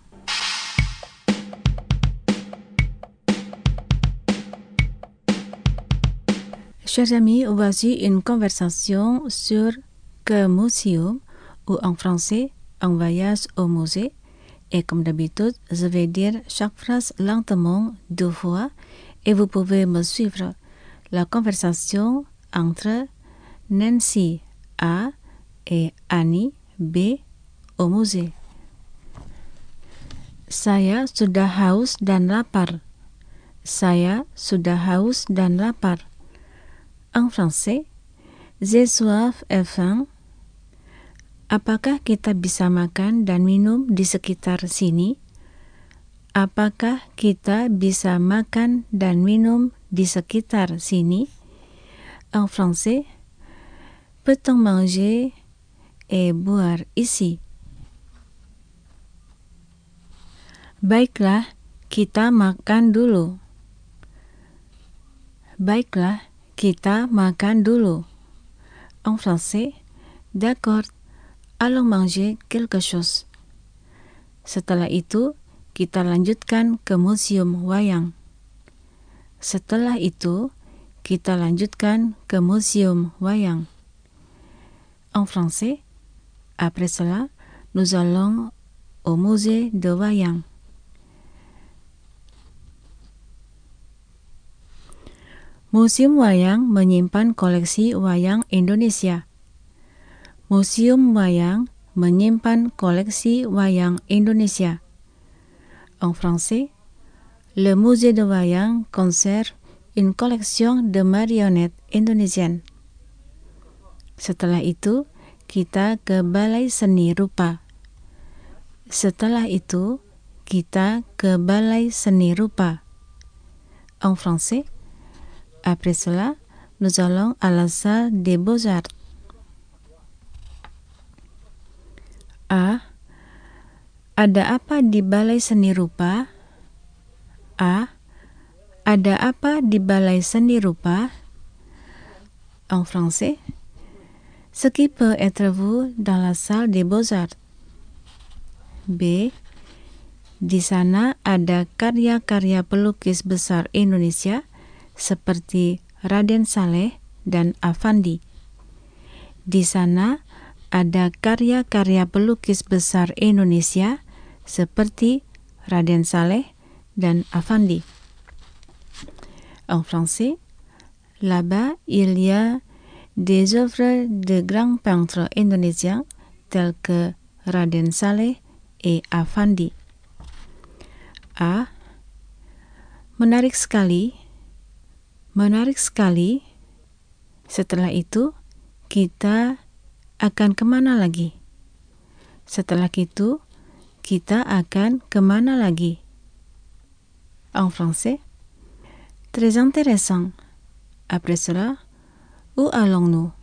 Chers amis, voici une conversation sur que museum, ou en français, un voyage au musée. Et comme d'habitude, je vais dire chaque phrase lentement deux fois et vous pouvez me suivre. La conversation entre Nancy A et Annie B au musée. Saya sudah haus dan lapar. Saya sudah haus dan lapar. En français, j'ai soif et faim. Apakah kita bisa makan dan minum di sekitar sini? Apakah kita bisa makan dan minum di sekitar sini? En français, peut-on manger et boire ici? Baiklah, kita makan dulu. Baiklah, kita makan dulu. En français, d'accord, allons manger quelque chose. Setelah itu, kita lanjutkan ke museum wayang. Setelah itu, kita lanjutkan ke museum wayang. En français, après cela, nous allons au musée de wayang. Museum Wayang menyimpan koleksi wayang Indonesia. Museum Wayang menyimpan koleksi wayang Indonesia. En français, le musée de wayang conserve une collection de marionnettes indonésiennes. Setelah itu, kita ke Balai Seni Rupa. Setelah itu, kita ke Balai Seni Rupa. En français, après cela, nous allons à la salle des beaux-arts. A. Ada apa di Balai Seni Rupa? A. Ada apa di Balai Seni Rupa? En français, ce qui peut être vu dans la salle des beaux-arts. B. Di sana ada karya-karya pelukis besar Indonesia seperti Raden Saleh dan Affandi. Di sana ada karya-karya pelukis besar Indonesia seperti Raden Saleh dan Affandi. En français, là-bas, il y a des œuvres de grands peintres indonésiens tels que Raden Saleh et Affandi. A. Menarik sekali. Menarik sekali. Setelah itu, kita akan kemana lagi? Setelah itu, kita akan kemana lagi? En français, très intéressant. Après cela, où allons-nous?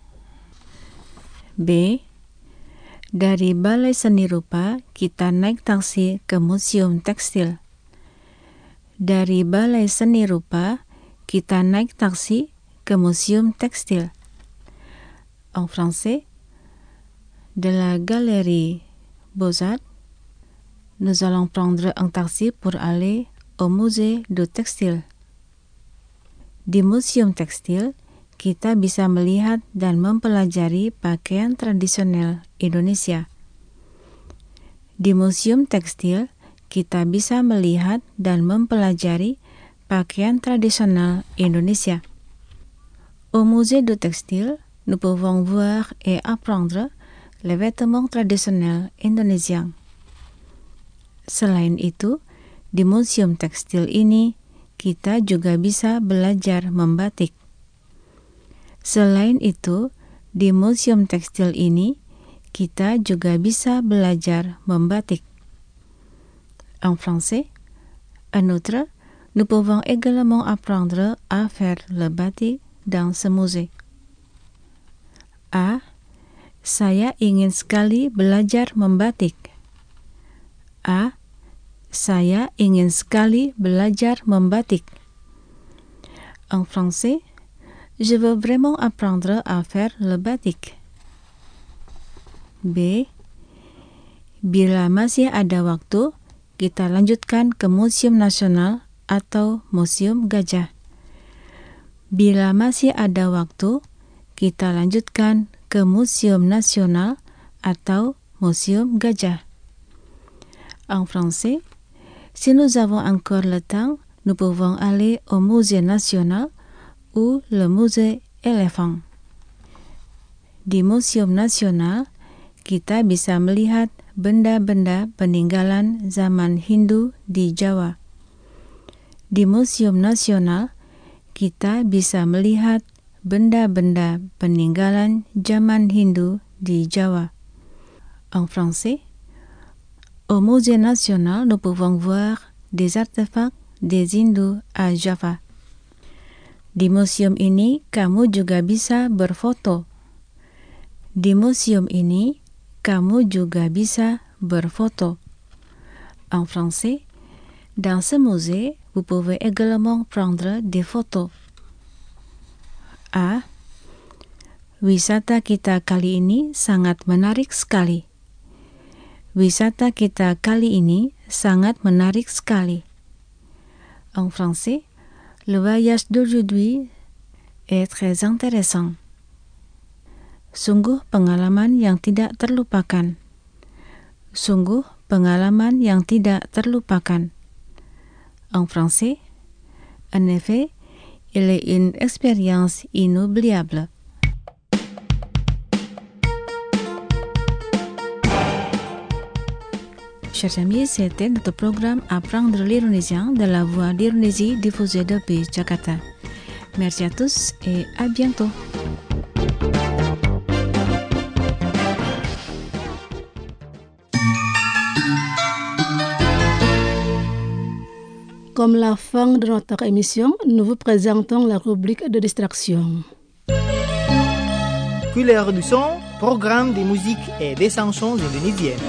B. Dari Balai Seni Rupa, kita naik taksi ke Museum Tekstil. Dari Balai Seni Rupa, kita naik taksi ke Museum Tekstil. En français, de la galerie Beaux-Arts, nous allons prendre un taxi pour aller au musée du textile. Di museum tekstil, kita bisa melihat dan mempelajari pakaian tradisional Indonesia. Di museum tekstil, kita bisa melihat dan mempelajari pakaian tradisional Indonesia. Au musée du textile, nous pouvons voir et apprendre les vêtements traditionnels indonésiens. Selain itu, di museum tekstil ini, kita juga bisa belajar membatik. Selain itu, di museum tekstil ini, kita juga bisa belajar membatik. En français, en outre, nous pouvons également apprendre à faire le batik dans ce musée. A. Saya ingin sekali belajar membatik. A. Saya ingin sekali belajar membatik. En français, je veux vraiment apprendre à faire le batik. B. Bila masih ada waktu, kita lanjutkan ke Museum Nasional atau Museum Gajah. Bila masih ada waktu, kita lanjutkan ke Museum Nasional atau Museum Gajah. En français, si nous avons encore le temps, nous pouvons aller au Musée National ou le Musée Éléphant. Di Museum Nasional, kita bisa melihat benda-benda peninggalan zaman Hindu di Jawa. Di Museum Nasional, kita bisa melihat benda-benda peninggalan zaman Hindu di Jawa. En français, au Musée National, nous pouvons voir des artefacts des Hindus à Java. Di museum ini, kamu juga bisa berfoto. Di museum ini, kamu juga bisa berfoto. En français, dans ce musée, vous pouvez également prendre des photos. A. Wisata kita kali ini sangat menarik sekali. Wisata kita kali ini sangat menarik sekali. En français, le voyage d'aujourd'hui est très intéressant. Sungguh pengalaman yang tidak terlupakan. Sungguh pengalaman yang tidak terlupakan. En français, en effet, il est une expérience inoubliable. Chers amis, c'était notre programme Apprendre l'Indonésien de la voix d'Indonésie diffusée depuis Jakarta. Merci à tous et à bientôt. Comme la fin de notre émission, nous vous présentons la rubrique de distraction. Couleur du son, programme de musique et des chansons indonésiennes.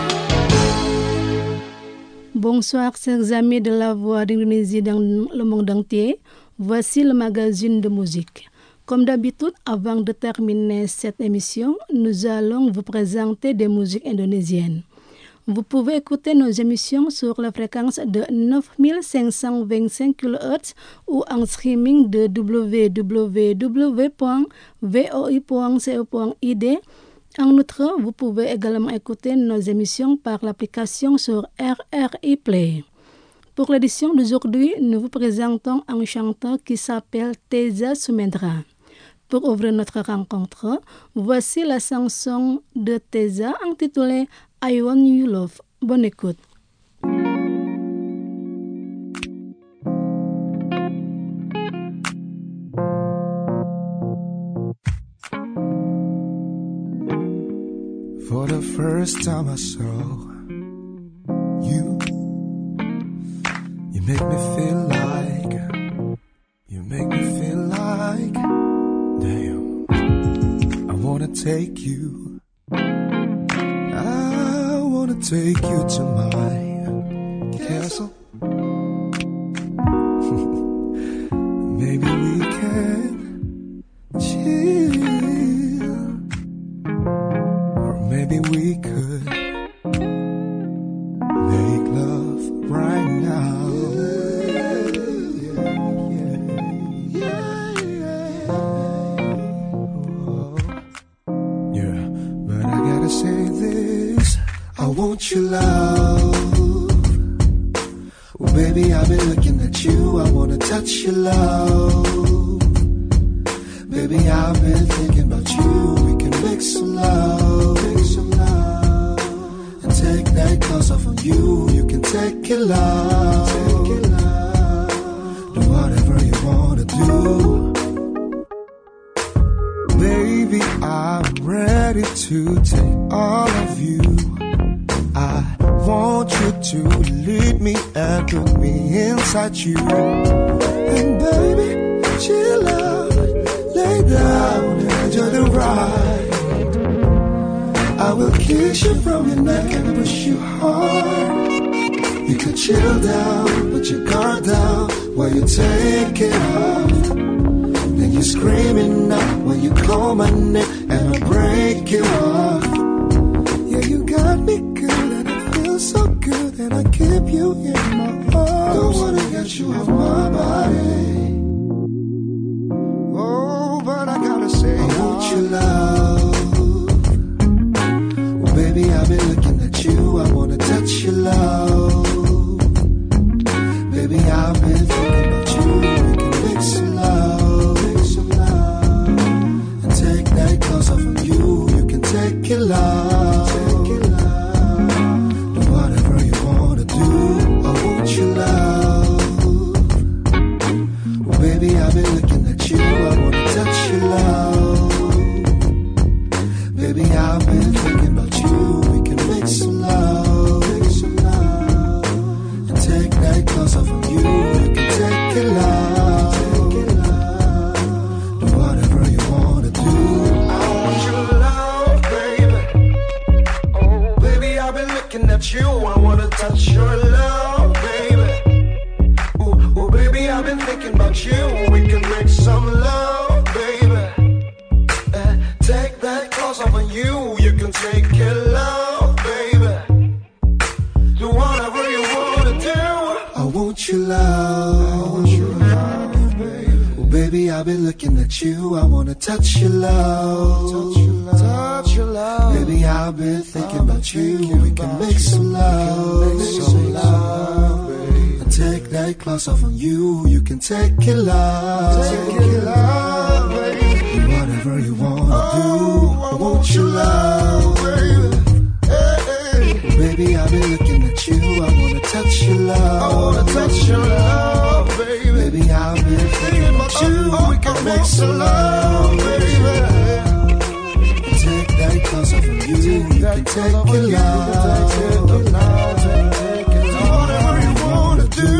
Bonsoir, chers amis de la voix d'Indonésie dans le monde entier. Voici le magazine de musique. Comme d'habitude, avant de terminer cette émission, nous allons vous présenter des musiques indonésiennes. Vous pouvez écouter nos émissions sur la fréquence de neuf mille cinq cent vingt-cinq kilohertz ou en streaming de w w w point v o i point co point i d. En outre, vous pouvez également écouter nos émissions par l'application sur R R I Play. Pour l'édition d'aujourd'hui, nous vous présentons un chanteur qui s'appelle Teza Sumendra. Pour ouvrir notre rencontre, voici la chanson de Teza intitulée I Want You Love. Bonne écoute. For the first time I saw you, you make me feel like, you make me feel like, damn, I wanna take you, I wanna take you to my castle. Maybe we can chill. Maybe we could want your love. Oh, baby, I've been looking at you. I wanna touch your love. Baby, I've been thinking about you. We can make some love, make some love, and take that clothes off of you. You can take it, love, take it, love. Do whatever you wanna do. Baby, I'm ready to take all of you. I want you to lead me and put me inside you. And baby, chill out, lay down and enjoy the ride. I will kiss you from your neck and push you hard. You can chill down, put your guard down while you take it off. Then you're screaming out when you call my name and I break you off. Yeah, you got me good and I feel so good and I keep you in my arms. Don't wanna get you off my body. Oh, but I gotta say I want your love. Well, baby, I've been looking at you. I wanna touch your love. Baby, I've been thinking about you. We can make some love, make some love, and take that clothes off of you. You can take it, love, take it, love. Do whatever you wanna do. I want your love. Well, baby, I've been looking at you. I wanna touch your love. Baby, I've been thinking about you. We can make some love, make some love, and take that clothes off of you. You can take it, love, take it, love. Do whatever you wanna do. I want your love, baby. Oh, baby, I've been looking at you. I wanna touch your love, baby. Ooh, oh, baby, I've been thinking about you. We can make some love, baby. Uh, take that clothes off of you. You can take it, love, baby. Do whatever you wanna do. I want your love. I want your love, baby. Oh, baby, I've been looking at you. I wanna touch your love. Touch your love. Touch your love. Baby, I've been thinking about you. We can make some love. Make some love, baby. And take that clothes off on you. You can take it, love. Take it, love, baby. Do whatever you wanna do. I want your love, baby. Baby, I've been looking at you. I wanna touch your love. I wanna touch your love, baby. Baby, I've been thinking about you. We can make some love, baby. Take that clothes off of you. You can take it, love. Whatever you wanna do.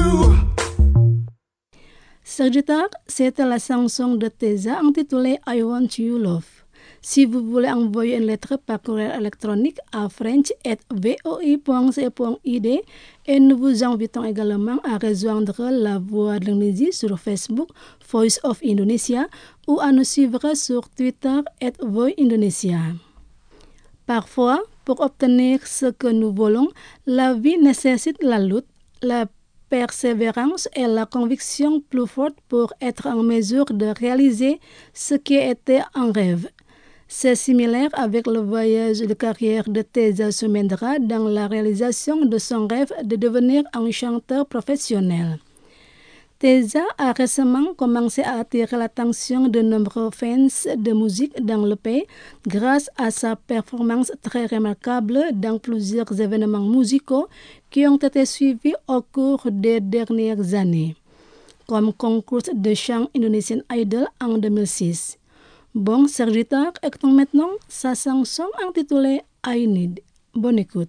Sagittaire, c'était la chanson de Teza intitulée I Want You Love. Si vous voulez envoyer une lettre par courrier électronique à french arobase v o i point c point i d et nous vous invitons également à rejoindre la Voix de l'Indonésie sur Facebook, Voice of Indonesia, ou à nous suivre sur Twitter arobase voix indonesia. Parfois, pour obtenir ce que nous voulons, la vie nécessite la lutte, la persévérance et la conviction plus forte pour être en mesure de réaliser ce qui était un rêve. C'est similaire avec le voyage de carrière de Teza Sumendra dans la réalisation de son rêve de devenir un chanteur professionnel. Teza a récemment commencé à attirer l'attention de nombreux fans de musique dans le pays grâce à sa performance très remarquable dans plusieurs événements musicaux qui ont été suivis au cours des dernières années, comme concours de chant Indonesian Idol en deux mille six. Bon, Sagittaire, écoutons maintenant sa chanson intitulée I Need. Bonne écoute.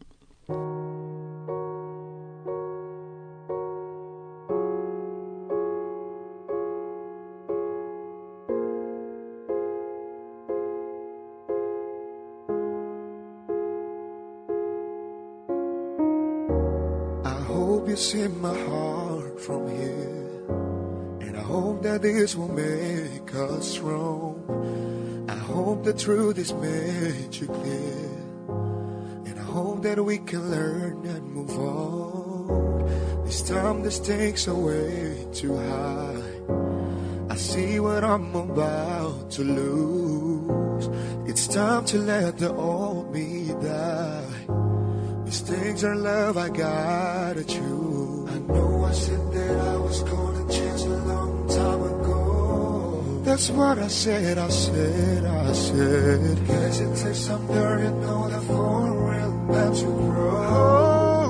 You see my heart from here, and I hope that this will make us strong. I hope the truth is made you clear, and I hope that we can learn and move on. This time the stakes are way too high. I see what I'm about to lose. It's time to let the old me die. these things are love I got at you. I know I said that I was gonna change a long time ago. That's what I said, I said, I said. Guess it takes some dirt, you know, that for a real man to grow.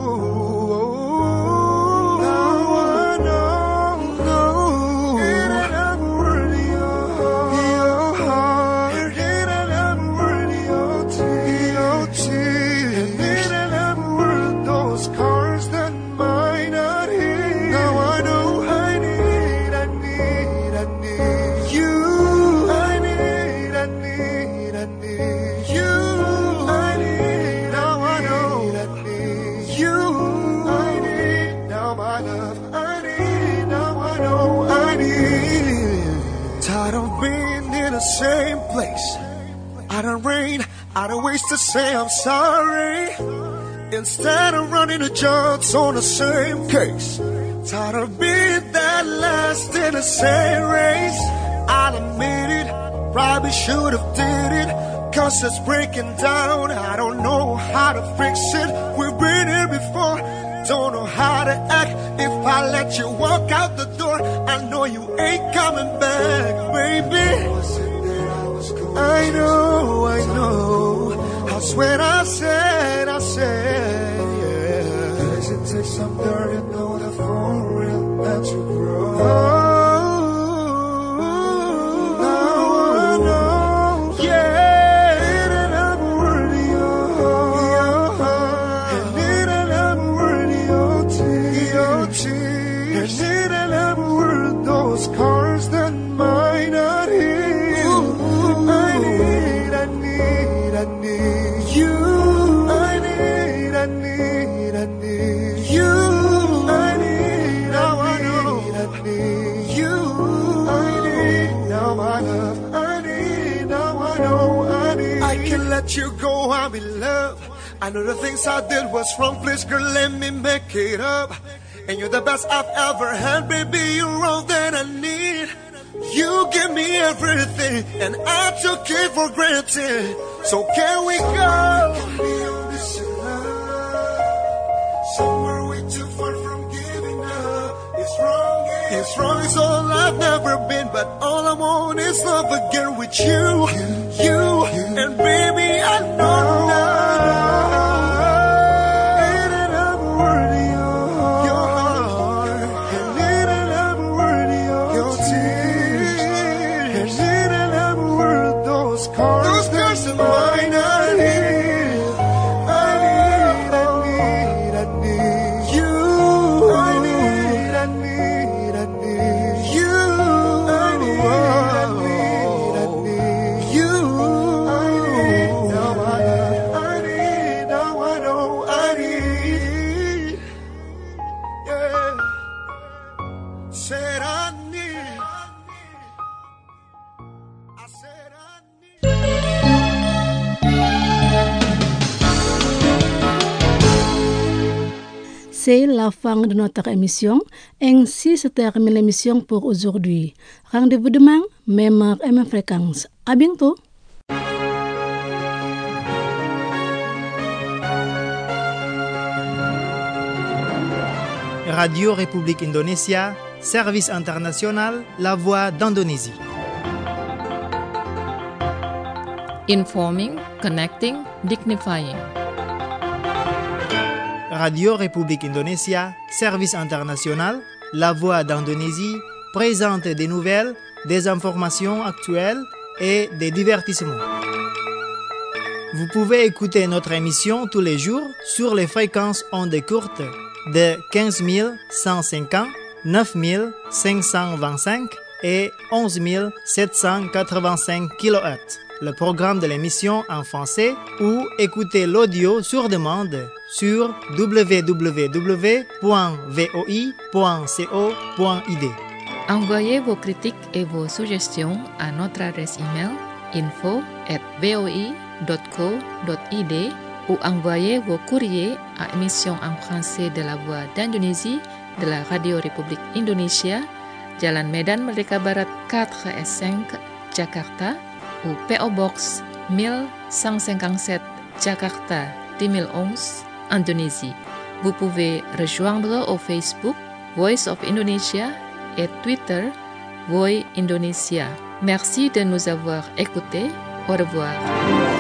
Same place. I don't rain, I don't waste to say I'm sorry. Instead of running the jobs on the same case. Tired of being that last in the same race. I'll admit it, probably should have did it. Cause it's breaking down, I don't know how to fix it. We've been here before, don't know how to act. If I let you walk out the door, I know you ain't coming back, baby. I know, I know. I swear I said, I said, yeah. Guess it takes some dirt, you know, that for a real man to grow. Oh, now I know, yeah, that I'm worthy of your heart, and that I'm worthy of your tears, and that I'm worth those cars that might not hear. Let you go, I'm in love. I know the things I did was wrong. Please, girl, let me make it up. And you're the best I've ever had, baby. You're all that I need. You give me everything, and I took it for granted. So can we go? Can be on this love. Somewhere way too far from giving up. It's wrong, yeah. It's wrong, it's all I've never been. But all I want is love again with you. You, you, and baby, I know now. C'est la fin de notre émission. Ainsi se termine l'émission pour aujourd'hui. Rendez-vous demain, même heure et même fréquence. À bientôt. Radio République Indonésia, service international, la voix d'Indonésie. Informing, connecting, dignifying. Radio République Indonésia, service international, la voix d'Indonésie, présente des nouvelles, des informations actuelles et des divertissements. Vous pouvez écouter notre émission tous les jours sur les fréquences ondes courtes de quinze mille cent cinquante, neuf mille cinq cent vingt-cinq et onze mille sept cent quatre-vingt-cinq kilohertz. Le programme de l'émission en français ou écoutez l'audio sur demande sur w w w point v o i point co point i d. Envoyez vos critiques et vos suggestions à notre adresse email info at v o i dot co dot i d ou envoyez vos courriers à émission en français de la Voix d'Indonésie de la Radio République Indonésia, Jalan Medan Merdeka Barat quatre S cinq, Jakarta, ou P O Box mille cent cinquante-sept, Jakarta deux mille onze, Indonésie. Vous pouvez rejoindre au Facebook Voice of Indonesia et Twitter Voi Indonesia. Merci de nous avoir écoutés. Au revoir.